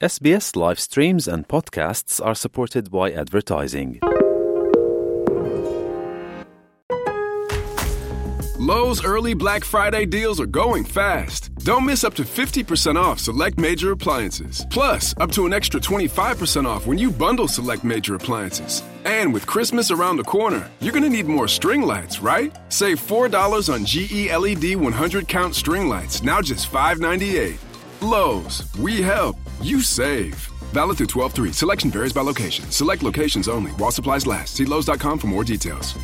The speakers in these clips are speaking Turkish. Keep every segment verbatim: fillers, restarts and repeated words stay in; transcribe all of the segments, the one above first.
S B S live streams and podcasts are supported by advertising. Lowe's early Black Friday deals are going fast. Don't miss up to fifty percent off select major appliances. Plus, up to an extra twenty-five percent off when you bundle select major appliances. And with Christmas around the corner, you're going to need more string lights, right? Save four dollars on G E L E D one hundred count string lights, now just five ninety-eight. Lowe's, we help, you save. Valid through twelve three. Selection varies by location. Select locations only while supplies last. See Lowe's dot com for more details.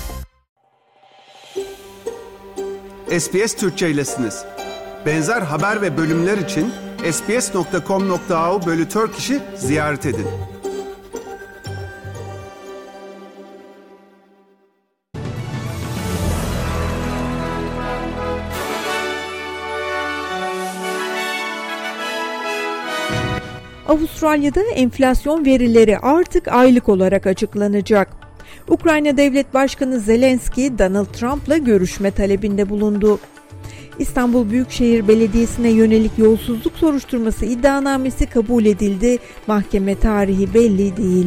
S B S Türkçe'ylesiniz. Benzer haber ve bölümler için sbs nokta com nokta a u bölü Turkish'i ziyaret edin. Avustralya'da enflasyon verileri artık aylık olarak açıklanacak. Ukrayna Devlet Başkanı Zelenski, Donald Trump'la görüşme talebinde bulundu. İstanbul Büyükşehir Belediyesi'ne yönelik yolsuzluk soruşturması iddianamesi kabul edildi. Mahkeme tarihi belli değil.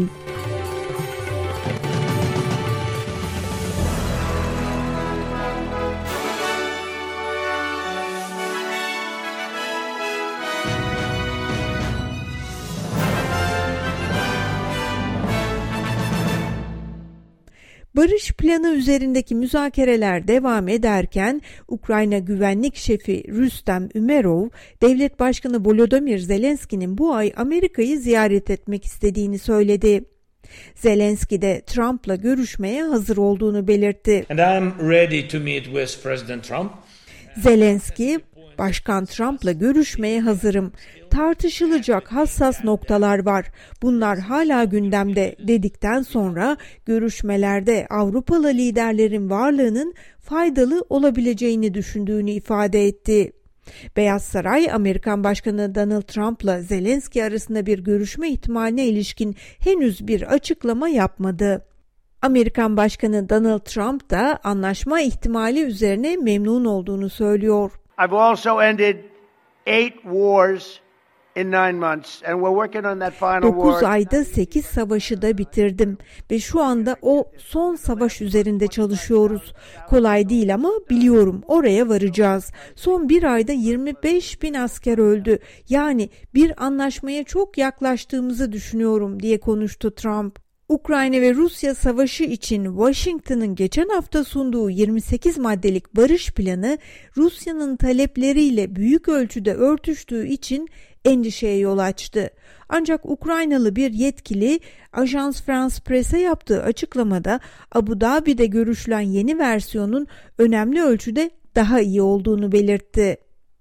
Barış planı üzerindeki müzakereler devam ederken Ukrayna Güvenlik Şefi Rüstem Ümerov, Devlet Başkanı Volodymyr Zelenski'nin bu ay Amerika'yı ziyaret etmek istediğini söyledi. Zelenski de Trump'la görüşmeye hazır olduğunu belirtti. And I'm ready to meet with President Trump. Zelenski, Başkan Trump'la görüşmeye hazırım. Tartışılacak hassas noktalar var. Bunlar hala gündemde dedikten sonra görüşmelerde Avrupalı liderlerin varlığının faydalı olabileceğini düşündüğünü ifade etti. Beyaz Saray, Amerikan Başkanı Donald Trump'la Zelenski arasında bir görüşme ihtimaline ilişkin henüz bir açıklama yapmadı. Amerikan Başkanı Donald Trump da anlaşma ihtimali üzerine memnun olduğunu söylüyor. I've also ended eight wars in nine months and we're working on that final war. dokuz ayda sekiz savaşı da bitirdim ve şu anda o son savaş üzerinde çalışıyoruz. Kolay değil ama biliyorum oraya varacağız. Son bir ayda yirmi beş bin asker öldü. Yani bir anlaşmaya çok yaklaştığımızı düşünüyorum diye konuştu Trump. Ukrayna ve Rusya savaşı için Washington'ın geçen hafta sunduğu yirmi sekiz maddelik barış planı Rusya'nın talepleriyle büyük ölçüde örtüştüğü için endişeye yol açtı. Ancak Ukraynalı bir yetkili Ajans France Presse yaptığı açıklamada Abu Dhabi'de görüşülen yeni versiyonun önemli ölçüde daha iyi olduğunu belirtti.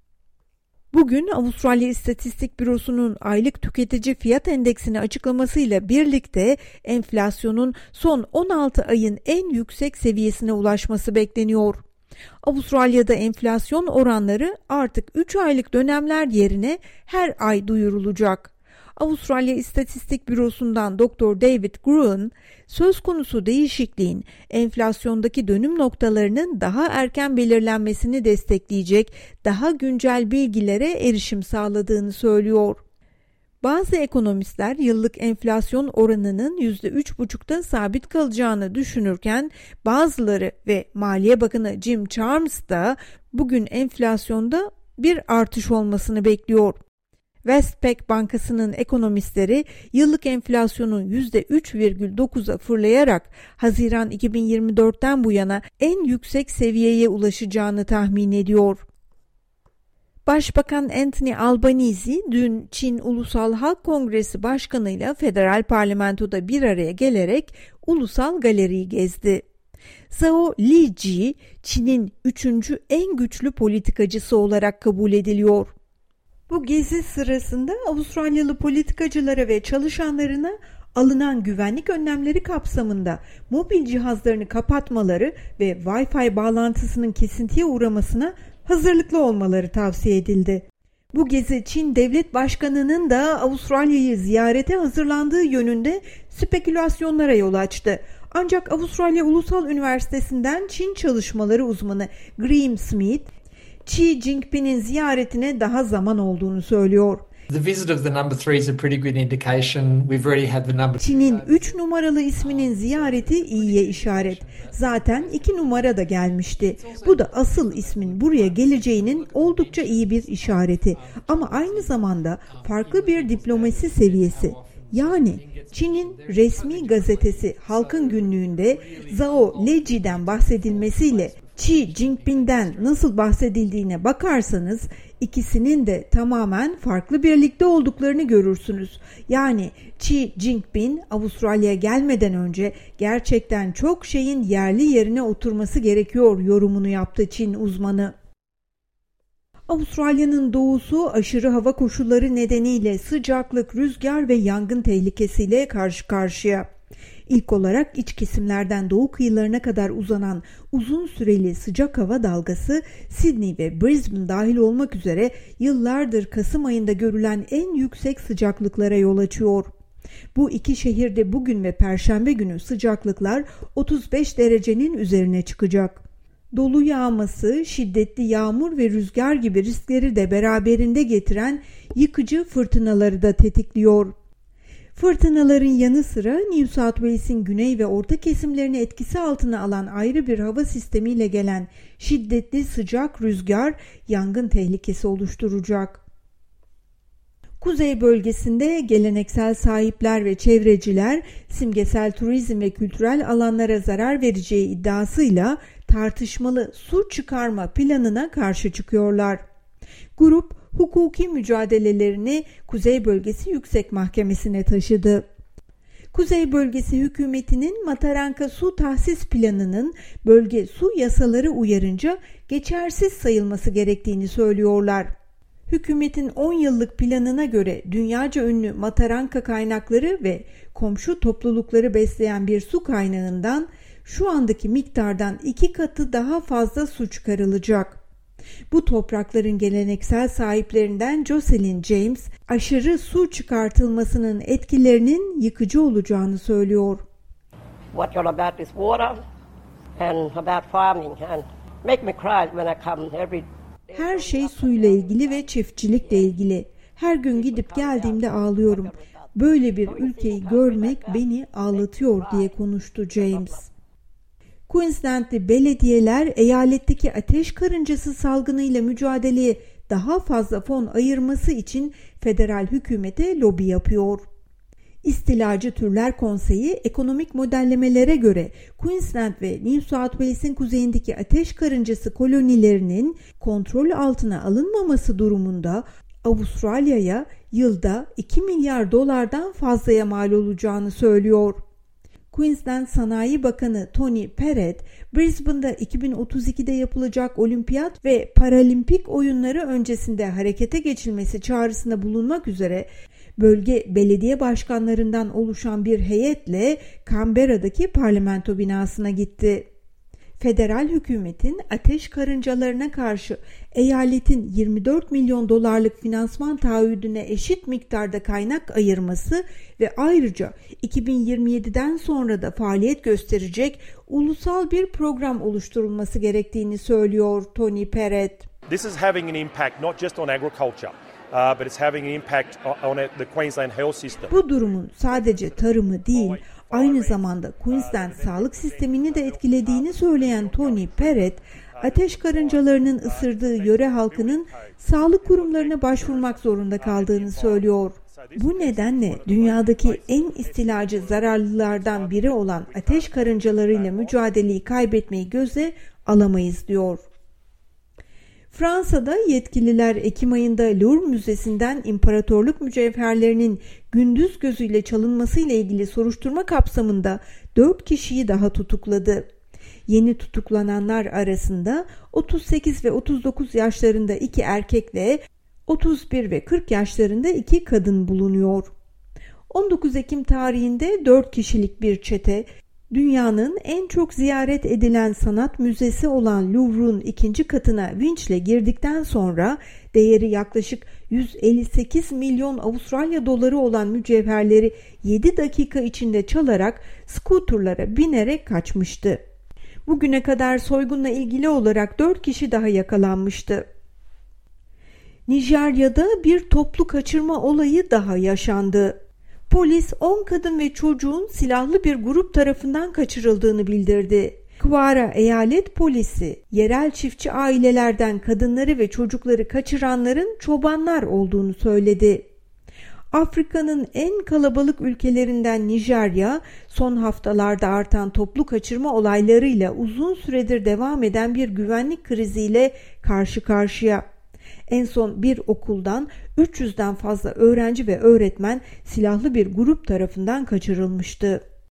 Bugün Avustralya İstatistik Bürosu'nun aylık tüketici fiyat endeksini açıklamasıyla birlikte enflasyonun son on altı ayın en yüksek seviyesine ulaşması bekleniyor. Avustralya'da enflasyon oranları artık üç aylık dönemler yerine her ay duyurulacak. Avustralya İstatistik Bürosu'ndan Doktor David Gruen, söz konusu değişikliğin enflasyondaki dönüm noktalarının daha erken belirlenmesini destekleyecek daha güncel bilgilere erişim sağladığını söylüyor. Bazı ekonomistler yıllık enflasyon oranının yüzde üç buçukta sabit kalacağını düşünürken bazıları ve Maliye Bakanı Jim Chalmers da bugün enflasyonda bir artış olmasını bekliyor. Westpac Bankası'nın ekonomistleri yıllık enflasyonun yüzde üç virgül dokuza fırlayarak Haziran iki bin yirmi dörtten bu yana en yüksek seviyeye ulaşacağını tahmin ediyor. Başbakan Anthony Albanese dün Çin Ulusal Halk Kongresi Başkanı'yla federal parlamentoda bir araya gelerek Ulusal Galeri'yi gezdi. Zhao Leji, Çin'in üçüncü en güçlü politikacısı olarak kabul ediliyor. Bu gezi sırasında Avustralyalı politikacılara ve çalışanlarına alınan güvenlik önlemleri kapsamında mobil cihazlarını kapatmaları ve Wi-Fi bağlantısının kesintiye uğramasına hazırlıklı olmaları tavsiye edildi. Bu gezi Çin Devlet Başkanı'nın da Avustralya'yı ziyarete hazırlandığı yönünde spekülasyonlara yol açtı. Ancak Avustralya Ulusal Üniversitesi'nden Çin çalışmaları uzmanı Graham Smith, Xi Jinping'in ziyaretine daha zaman olduğunu söylüyor. The visit of the number three is a pretty good indication. We've already had the number. Çin'in üç numaralı isminin ziyareti iyiye işaret. Zaten iki numara da gelmişti. Bu da asıl ismin buraya geleceğinin oldukça iyi bir işareti. Ama aynı zamanda farklı bir diplomasi seviyesi. Yani Çin'in resmi gazetesi Halkın Günlüğü'nde Zhao Leji'den bahsedilmesiyle Xi Jinping'den nasıl bahsedildiğine bakarsanız ikisinin de tamamen farklı bir ligde olduklarını görürsünüz. Yani Xi Jinping Avustralya'ya gelmeden önce gerçekten çok şeyin yerli yerine oturması gerekiyor yorumunu yaptı Çin uzmanı. Avustralya'nın doğusu aşırı hava koşulları nedeniyle sıcaklık, rüzgar ve yangın tehlikesiyle karşı karşıya. İlk olarak iç kesimlerden doğu kıyılarına kadar uzanan uzun süreli sıcak hava dalgası Sydney ve Brisbane dahil olmak üzere yıllardır Kasım ayında görülen en yüksek sıcaklıklara yol açıyor. Bu iki şehirde bugün ve Perşembe günü sıcaklıklar otuz beş derecenin üzerine çıkacak. Dolu yağması, şiddetli yağmur ve rüzgar gibi riskleri de beraberinde getiren yıkıcı fırtınaları da tetikliyor. Fırtınaların yanı sıra New South Wales'in güney ve orta kesimlerini etkisi altına alan ayrı bir hava sistemiyle gelen şiddetli sıcak rüzgar yangın tehlikesi oluşturacak. Kuzey bölgesinde geleneksel sahipler ve çevreciler simgesel turizm ve kültürel alanlara zarar vereceği iddiasıyla tartışmalı su çıkarma planına karşı çıkıyorlar. Grup hukuki mücadelelerini Kuzey Bölgesi Yüksek Mahkemesi'ne taşıdı. Kuzey Bölgesi hükümetinin Mataranka Su Tahsis Planı'nın bölge su yasaları uyarınca geçersiz sayılması gerektiğini söylüyorlar. Hükümetin on yıllık planına göre dünyaca ünlü Mataranka kaynakları ve komşu toplulukları besleyen bir su kaynağından şu andaki miktardan iki katı daha fazla su çıkarılacak. Bu toprakların geleneksel sahiplerinden Jocelyn James, aşırı su çıkartılmasının etkilerinin yıkıcı olacağını söylüyor. What you're about is water and about farming and make me cry when I come every. Her şey suyla ilgili ve çiftçilikle ilgili. Her gün gidip geldiğimde ağlıyorum. Böyle bir ülkeyi görmek beni ağlatıyor diye konuştu James. Queensland'li belediyeler eyaletteki ateş karıncası salgınıyla mücadeleye daha fazla fon ayırması için federal hükümete lobi yapıyor. İstilacı Türler Konseyi ekonomik modellemelere göre Queensland ve New South Wales'in kuzeyindeki ateş karıncası kolonilerinin kontrol altına alınmaması durumunda Avustralya'ya yılda iki milyar dolardan fazlaya mal olacağını söylüyor. Queensland Sanayi Bakanı Tony Perrett, Brisbane'da iki bin otuz ikide yapılacak olimpiyat ve paralimpik oyunları öncesinde harekete geçilmesi çağrısında bulunmak üzere bölge belediye başkanlarından oluşan bir heyetle Canberra'daki parlamento binasına gitti. Federal hükümetin ateş karıncalarına karşı eyaletin yirmi dört milyon dolarlık finansman taahhüdüne eşit miktarda kaynak ayırması ve ayrıca iki bin yirmi yediden sonra da faaliyet gösterecek ulusal bir program oluşturulması gerektiğini söylüyor Tony Perrett. This is having an impact not just on agriculture. Uh, but it's having an impact on the Queensland health system. Bu durumun sadece tarımı değil, aynı zamanda Queensland sağlık sistemini de etkilediğini söyleyen Tony Perrett, ateş karıncalarının ısırdığı yöre halkının sağlık kurumlarına başvurmak zorunda kaldığını söylüyor. Bu nedenle dünyadaki en istilacı zararlılardan biri olan ateş karıncalarıyla mücadeleyi kaybetmeyi göze alamayız diyor. Fransa'da yetkililer Ekim ayında Louvre Müzesi'nden imparatorluk mücevherlerinin gündüz gözüyle çalınmasıyla ilgili soruşturma kapsamında dört kişiyi daha tutukladı. Yeni tutuklananlar arasında otuz sekiz ve otuz dokuz yaşlarında iki erkekle otuz bir ve kırk yaşlarında iki kadın bulunuyor. on dokuz Ekim tarihinde dört kişilik bir çete, dünyanın en çok ziyaret edilen sanat müzesi olan Louvre'un ikinci katına vinçle girdikten sonra değeri yaklaşık yüz elli sekiz milyon Avustralya doları olan mücevherleri yedi dakika içinde çalarak skuterlara binerek kaçmıştı. Bugüne kadar soygunla ilgili olarak dört kişi daha yakalanmıştı. Nijerya'da bir toplu kaçırma olayı daha yaşandı. Polis on kadın ve çocuğun silahlı bir grup tarafından kaçırıldığını bildirdi. Kwara Eyalet Polisi, yerel çiftçi ailelerden kadınları ve çocukları kaçıranların çobanlar olduğunu söyledi. Afrika'nın en kalabalık ülkelerinden Nijerya, son haftalarda artan toplu kaçırma olaylarıyla uzun süredir devam eden bir güvenlik kriziyle karşı karşıya. En son bir okuldan üç yüzden fazla öğrenci ve öğretmen silahlı bir grup tarafından kaçırılmıştı.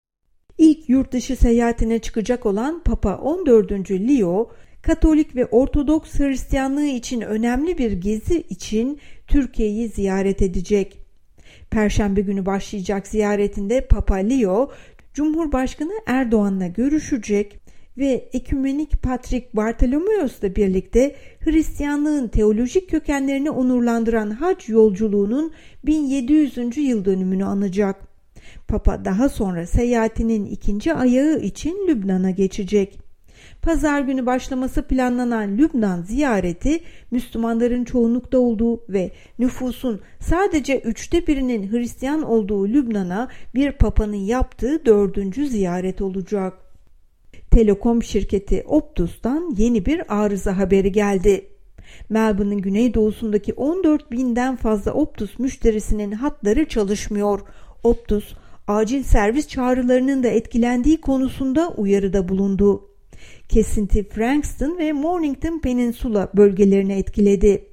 İlk yurt dışı seyahatine çıkacak olan Papa on dördüncü Leo, Katolik ve Ortodoks Hristiyanlığı için önemli bir gezi için Türkiye'yi ziyaret edecek. Perşembe günü başlayacak ziyaretinde Papa Leo, Cumhurbaşkanı Erdoğan'la görüşecek ve Ekümenik Patrik Bartolomeos'la birlikte Hristiyanlığın teolojik kökenlerini onurlandıran hac yolculuğunun bin yedi yüzüncü yıl dönümünü anacak. Papa daha sonra seyahatinin ikinci ayağı için Lübnan'a geçecek. Pazar günü başlaması planlanan Lübnan ziyareti, Müslümanların çoğunlukta olduğu ve nüfusun sadece üçte birinin Hristiyan olduğu Lübnan'a bir papanın yaptığı dördüncü ziyaret olacak. Telekom şirketi Optus'tan yeni bir arıza haberi geldi. Melbourne'ın güneydoğusundaki on dört binden fazla Optus müşterisinin hatları çalışmıyor. Optus, acil servis çağrılarının da etkilendiği konusunda uyarıda bulundu. Kesinti Frankston ve Mornington Peninsula bölgelerini etkiledi.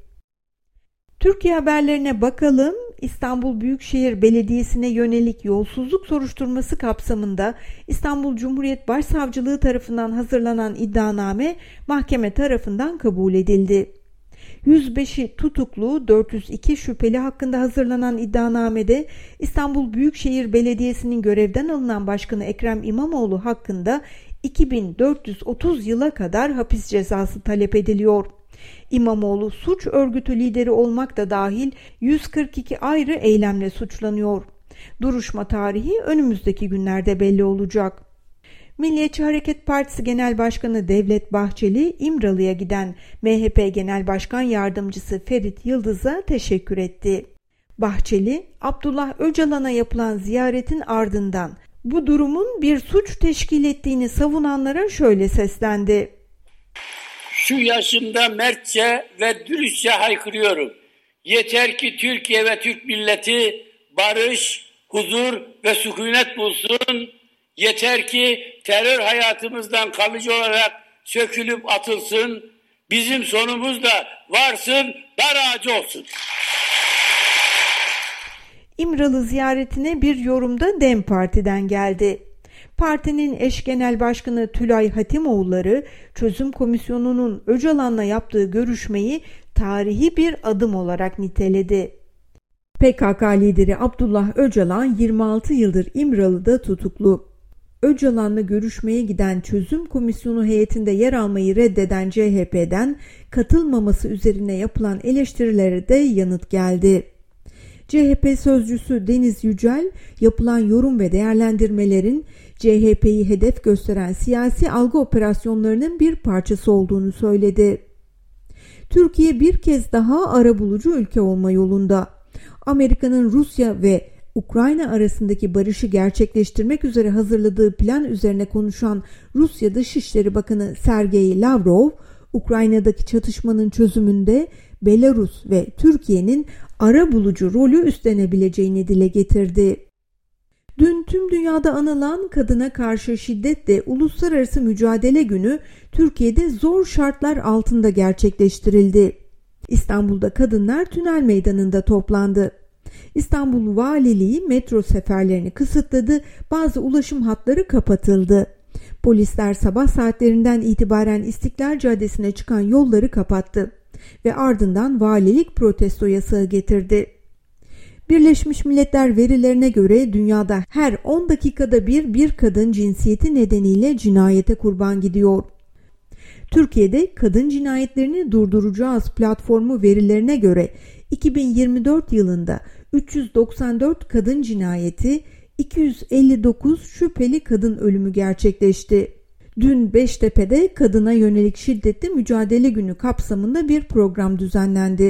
Türkiye haberlerine bakalım. İstanbul Büyükşehir Belediyesi'ne yönelik yolsuzluk soruşturması kapsamında İstanbul Cumhuriyet Başsavcılığı tarafından hazırlanan iddianame mahkeme tarafından kabul edildi. yüz beşi tutuklu, dört yüz iki şüpheli hakkında hazırlanan iddianamede İstanbul Büyükşehir Belediyesi'nin görevden alınan başkanı Ekrem İmamoğlu hakkında iki bin dört yüz otuz yıla kadar hapis cezası talep ediliyor. İmamoğlu suç örgütü lideri olmak da dahil yüz kırk iki ayrı eylemle suçlanıyor. Duruşma tarihi önümüzdeki günlerde belli olacak. Milliyetçi Hareket Partisi Genel Başkanı Devlet Bahçeli, İmralı'ya giden M H P Genel Başkan Yardımcısı Ferit Yıldız'a teşekkür etti. Bahçeli, Abdullah Öcalan'a yapılan ziyaretin ardından bu durumun bir suç teşkil ettiğini savunanlara şöyle seslendi. Şu yaşımda mertçe ve dürüstçe haykırıyorum. Yeter ki Türkiye ve Türk milleti barış, huzur ve sükunet bulsun. Yeter ki terör hayatımızdan kalıcı olarak sökülüp atılsın. Bizim sonumuz da varsın, dar ağacı olsun. İmralı ziyaretine bir yorumda DEM Parti'den geldi. Partinin eş genel başkanı Tülay Hatimoğulları, çözüm komisyonunun Öcalan'la yaptığı görüşmeyi tarihi bir adım olarak niteledi. P K K lideri Abdullah Öcalan yirmi altı yıldır İmralı'da tutuklu. Öcalan'la görüşmeye giden çözüm komisyonu heyetinde yer almayı reddeden C H P'den katılmaması üzerine yapılan eleştirilere de yanıt geldi. C H P sözcüsü Deniz Yücel, yapılan yorum ve değerlendirmelerin C H P'yi hedef gösteren siyasi algı operasyonlarının bir parçası olduğunu söyledi. Türkiye bir kez daha arabulucu ülke olma yolunda. Amerika'nın Rusya ve Ukrayna arasındaki barışı gerçekleştirmek üzere hazırladığı plan üzerine konuşan Rusya Dışişleri Bakanı Sergey Lavrov, Ukrayna'daki çatışmanın çözümünde Belarus ve Türkiye'nin arabulucu rolü üstlenebileceğini dile getirdi. Dün tüm dünyada anılan kadına karşı şiddetle Uluslararası Mücadele Günü Türkiye'de zor şartlar altında gerçekleştirildi. İstanbul'da kadınlar Tünel Meydanı'nda toplandı. İstanbul Valiliği metro seferlerini kısıtladı, bazı ulaşım hatları kapatıldı. Polisler sabah saatlerinden itibaren İstiklal Caddesi'ne çıkan yolları kapattı ve ardından valilik protesto yasağı getirdi. Birleşmiş Milletler verilerine göre dünyada her on dakikada bir bir kadın cinsiyeti nedeniyle cinayete kurban gidiyor. Türkiye'de kadın cinayetlerini durduracağız platformu verilerine göre iki bin yirmi dört yılında üç yüz doksan dört kadın cinayeti, iki yüz elli dokuz şüpheli kadın ölümü gerçekleşti. Dün Beştepe'de kadına yönelik şiddetli mücadele günü kapsamında bir program düzenlendi.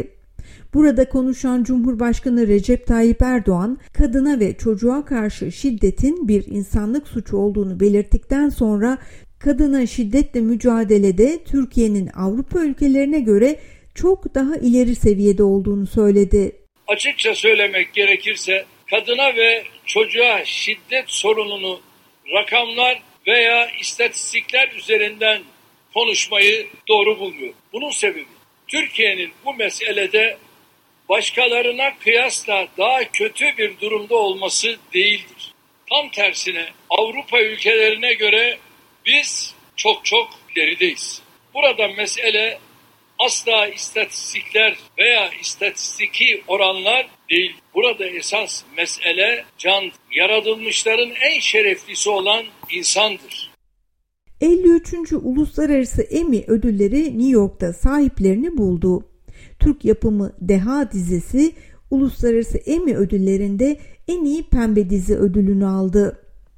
Burada konuşan Cumhurbaşkanı Recep Tayyip Erdoğan, kadına ve çocuğa karşı şiddetin bir insanlık suçu olduğunu belirttikten sonra kadına şiddetle mücadelede Türkiye'nin Avrupa ülkelerine göre çok daha ileri seviyede olduğunu söyledi. Açıkça söylemek gerekirse kadına ve çocuğa şiddet sorununu rakamlar veya istatistikler üzerinden konuşmayı doğru bulmuyorum. Bunun sebebi Türkiye'nin bu meselede başkalarına kıyasla daha kötü bir durumda olması değildir. Tam tersine Avrupa ülkelerine göre biz çok çok ilerideyiz. Burada mesele asla istatistikler veya istatistiki oranlar değil. Burada esas mesele can, yaratılmışların en şereflisi olan insandır. elli üçüncü Uluslararası Emmy ödülleri New York'ta sahiplerini buldu. Türk yapımı Deha dizisi Uluslararası Emmy ödüllerinde en iyi pembe dizi ödülünü aldı.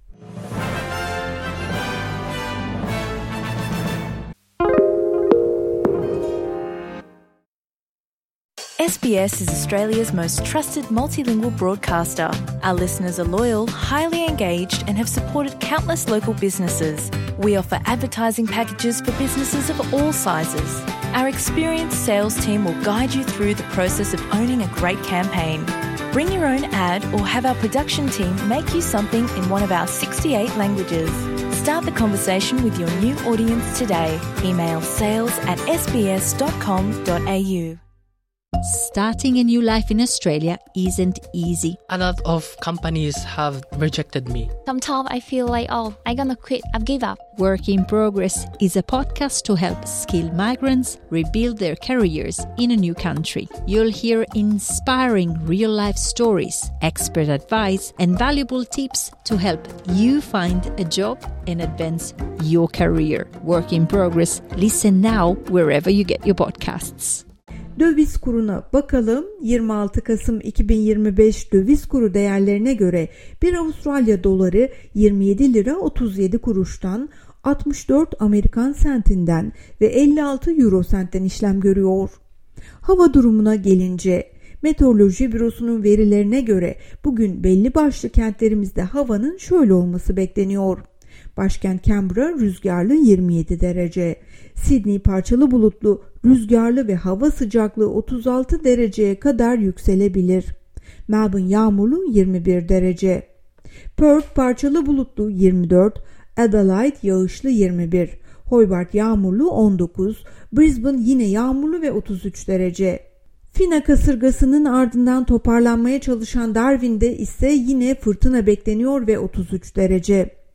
S B S is Australia's most trusted multilingual broadcaster. Our listeners are loyal, highly engaged, and have supported countless local businesses. We offer advertising packages for businesses of all sizes. Our experienced sales team will guide you through the process of owning a great campaign. Bring your own ad or have our production team make you something in one of our sixty-eight languages. Start the conversation with your new audience today. Email sales at s b s dot com dot a u. Starting a new life in Australia isn't easy. A lot of companies have rejected me. Sometimes I feel like, oh, I'm gonna quit, I've give up. Work in Progress is a podcast to help skilled migrants rebuild their careers in a new country. You'll hear inspiring real-life stories, expert advice, and valuable tips to help you find a job and advance your career. Work in Progress. Listen now wherever you get your podcasts. Döviz kuruna bakalım. yirmi altı Kasım iki bin yirmi beş döviz kuru değerlerine göre bir Avustralya doları yirmi yedi lira otuz yedi kuruştan, altmış dört Amerikan sentinden ve elli altı Euro sentten işlem görüyor. Hava durumuna gelince, Meteoroloji Bürosu'nun verilerine göre bugün belli başlı kentlerimizde havanın şöyle olması bekleniyor. Başkent Canberra rüzgarlı yirmi yedi derece. Sydney parçalı bulutlu, rüzgarlı ve hava sıcaklığı otuz altı dereceye kadar yükselebilir. Melbourne yağmurlu yirmi bir derece. Perth parçalı bulutlu yirmi dört, Adelaide yağışlı yirmi bir, Hobart yağmurlu on dokuz, Brisbane yine yağmurlu ve otuz üç derece. Fina kasırgasının ardından toparlanmaya çalışan Darwin'de ise yine fırtına bekleniyor ve otuz üç derece.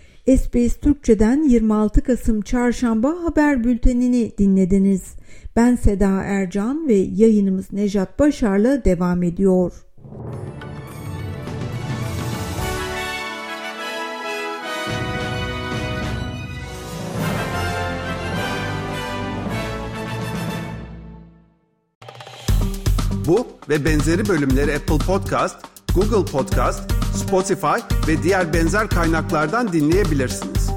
S B S Türkçe'den yirmi altı Kasım Çarşamba haber bültenini dinlediniz. Ben Seda Ercan ve yayınımız Nejat Başar'la devam ediyor. Bu ve benzeri bölümleri Apple Podcast, Google Podcast, Spotify ve diğer benzer kaynaklardan dinleyebilirsiniz.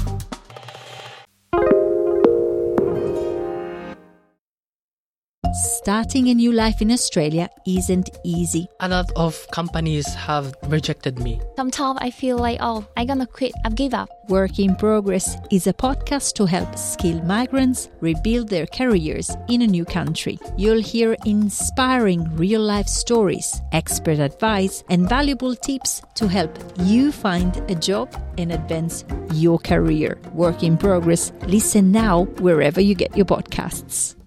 Starting a new life in Australia isn't easy. A lot of companies have rejected me. Sometimes I feel like, oh, I'm gonna quit, I've give up. Work in Progress is a podcast to help skilled migrants rebuild their careers in a new country. You'll hear inspiring real-life stories, expert advice, and valuable tips to help you find a job and advance your career. Work in Progress. Listen now wherever you get your podcasts.